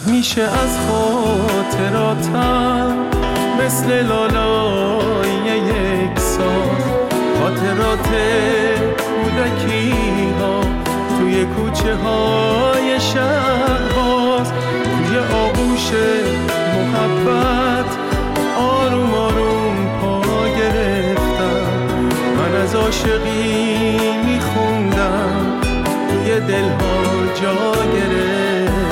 میشه از خاطراتم مثل لالای یک ساز، خاطرات کودکی ها توی کوچه های شهرباز، توی آغوش محبت آروم آروم پا گرفتم. من از عاشقی میخوندم توی دلها جا گرفتم.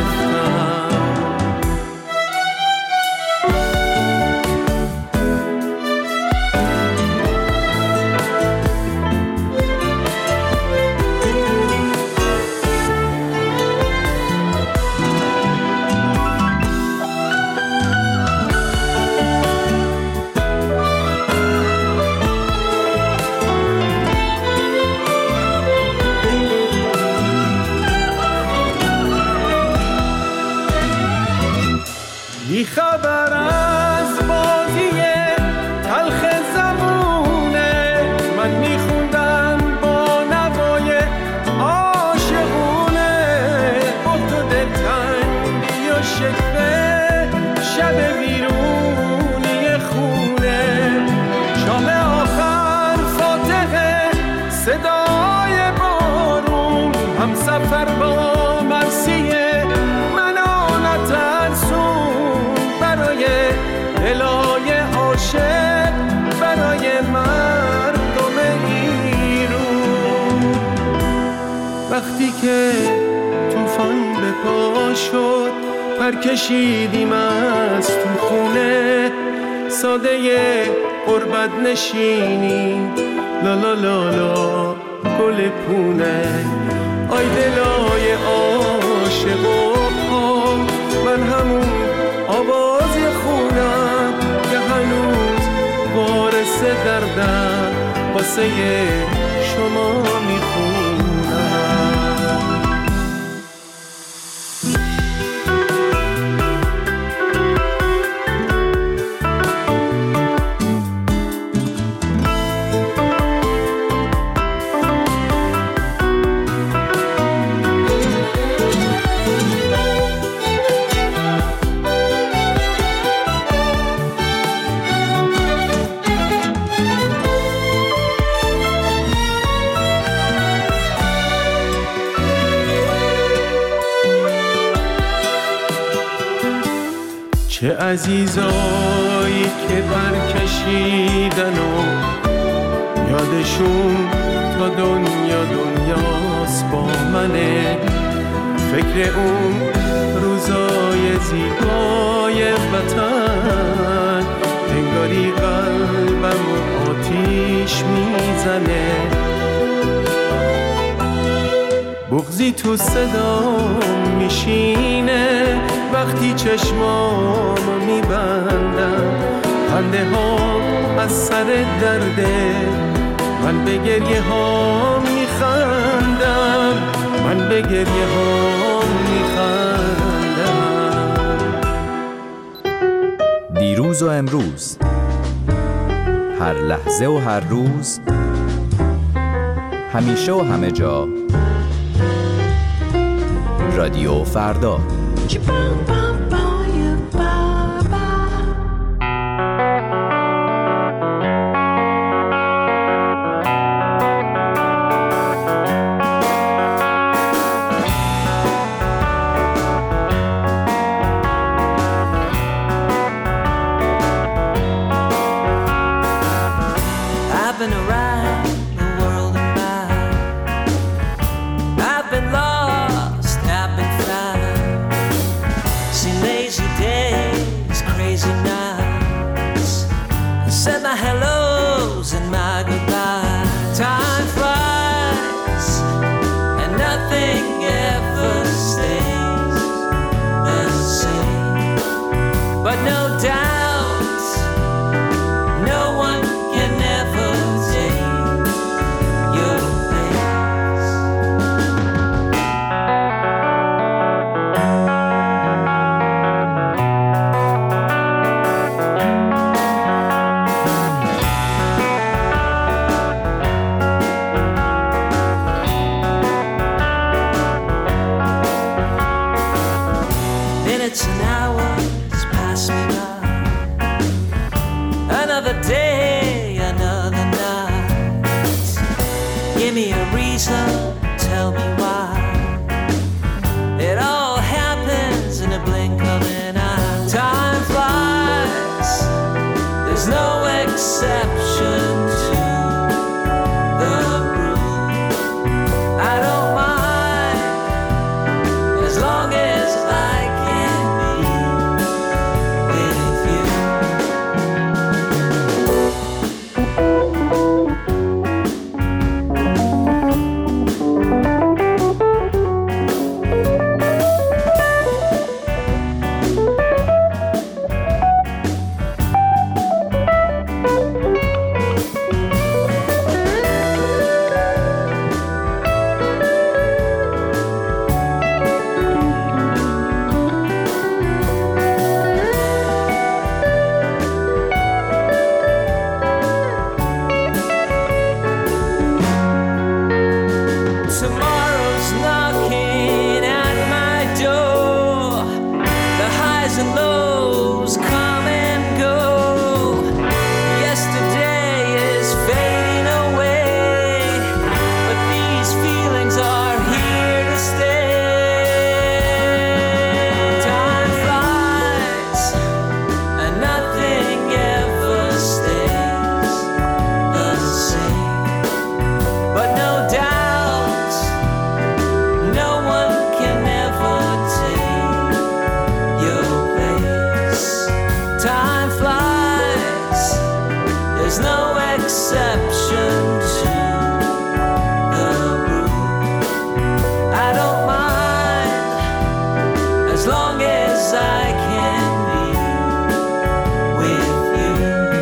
بی خبر از بازی تلخ زمونه، من میخوندم با نوای عاشقونه. بود و دلتنگی و شکوه شب ویرونی خونه، شام آخر فاتحه صدای بارون، هم سفر با مرسیه منانت ارسون، برای الهی عاشق، برای مردم ایرون. وقتی که طوفان به پا شد پر کشیدیم از تو خونه، ساده غربت نشینی لا لا لا لا گل پونه. آی دلای عاشق و پا، من همون آوازی خونم که هنوز وارث دردم واسه شما میخونم. چه عزیزایی که برکشیدن و یادشون تا دنیا دنیاست با منه. فکر اون روزای زیبای وطن، انگاری قلبم آتیش میزنه. بغضی تو صدام میشینه وقتی چشمامو میبندم. خنده ها از سر درده، من به گریه ها میخندم، من به گریه ها میخندم. دیروز و امروز، هر لحظه و هر روز، همیشه و همه جا، رادیو فردا. reason, tell me why. It all happens in a blink of an eye. Time flies, there's no exception to the rule. I don't mind as long as I can be with you. Tomorrow's knocking at my door. The highs and lows come and go. Yesterday is fading away, but these feelings are here to stay. Time flies, and nothing ever stays the same. But no doubt, no one can ever take your place. Time flies, there's no exception to the rule. I don't mind as long as I can be with you.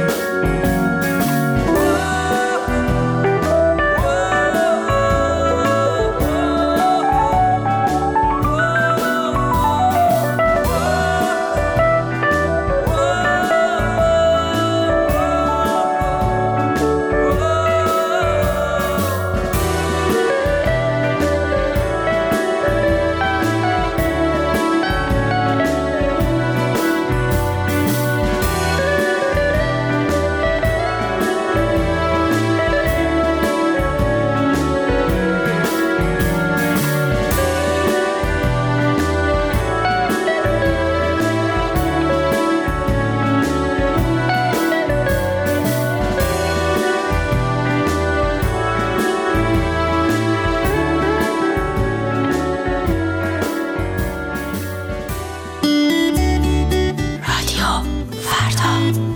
رادیو فردا.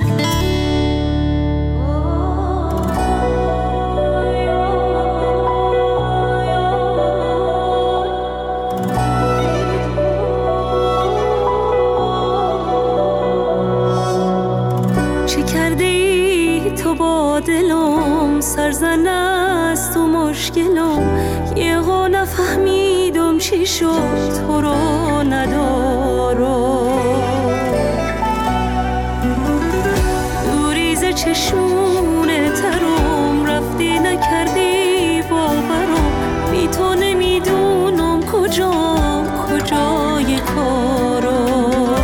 چه کرده ای تو با دلم، سرزن است و مشکلم، یه قا نفهمیدم چی شد تو رو ندارم. دوریز چشمونه ترم، رفتی نکردی باورم، بی تو نمیدونم کجای کارم.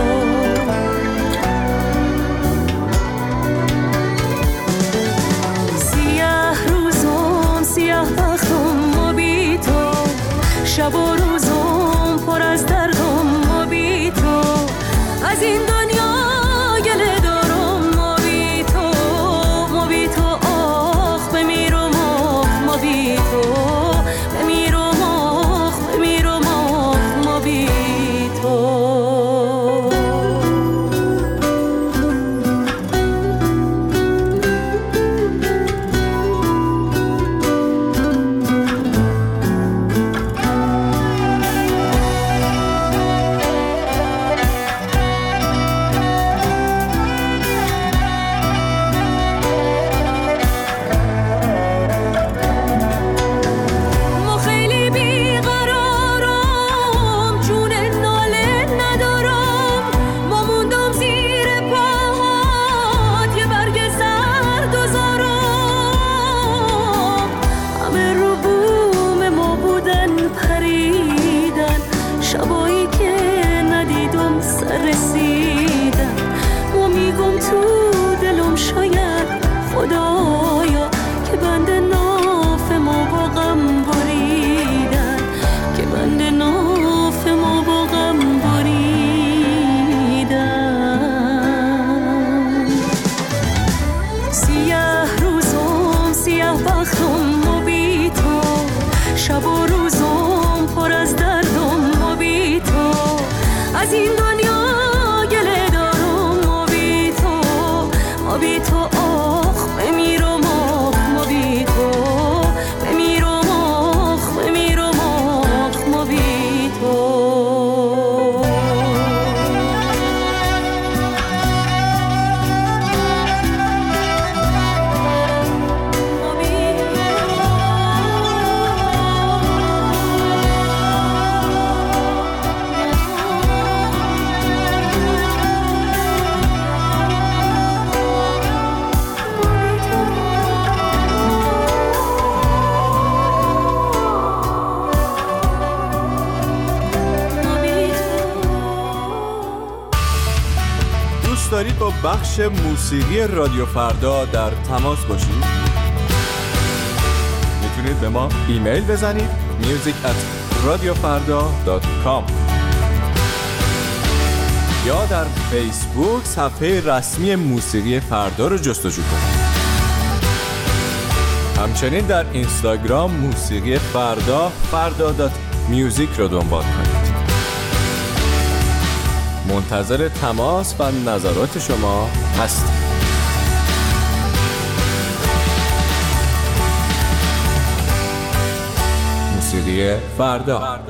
سیاه روزم سیاه بختم ما بی تو، شب و روزم پر از دردم ما بی تو. از این وقتم و بی تو، شب و روزم پر از دردم و بی تو، از این دنیا گله دارم و بی تو، و بی تو آخ بمیرم آخ و بی تو، بمیرم آخ بمیرم آخ و بی تو. دارید با بخش موسیقی رادیو فردا در تماس باشید؟ میتونید به ما ایمیل بزنید music@radiofarda.com یا در فیسبوک صفحه رسمی موسیقی فردا رو جستجو کنید. همچنین در اینستاگرام موسیقی فردا farda.music رو دنبال کنید. منتظر تماس و نظرات شما هستم. موسیقی فردا.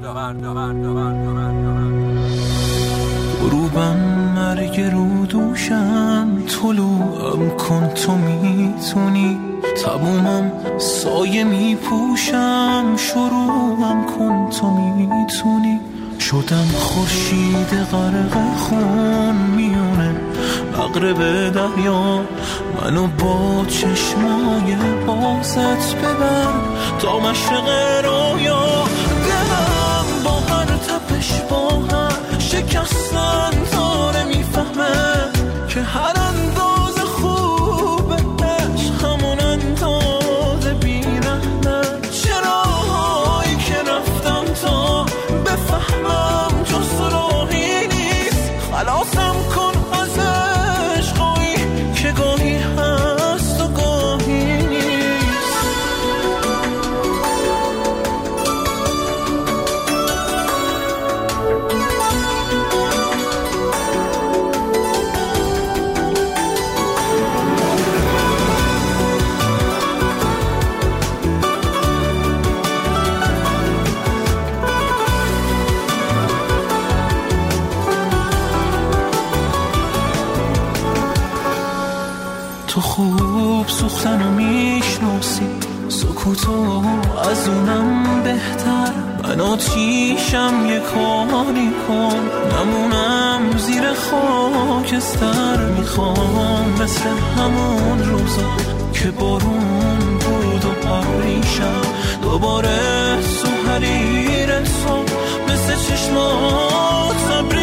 غروبم مرگ رو دوشم، طلوعم کن تو میتونی، تمومم سایه میپوشم، شروعم کن تو میتونی، شدم خورشید غرق خون میونه مغرب دریا، منو با چشمای بازت ببر تا مشرق رویا، دلم با هر تپش با هر شکستن داره میفهمه که هر انداز خوبه عشق همون انداز بیرحمه، چراهایی که رفتم تا بفهمم جز راهی نیست، خلاصم کن از عشقایی که گاهی هست و گاهی نیست. تو خوب سوختنو میشناسی، سکوتو از اونم بهتر، من آتیشم یه کاری کن نمونم زیر خاکستر، میخوام مثل همون روزا که بارون بود و پریشم دوباره تو حریر تو مثل چشمات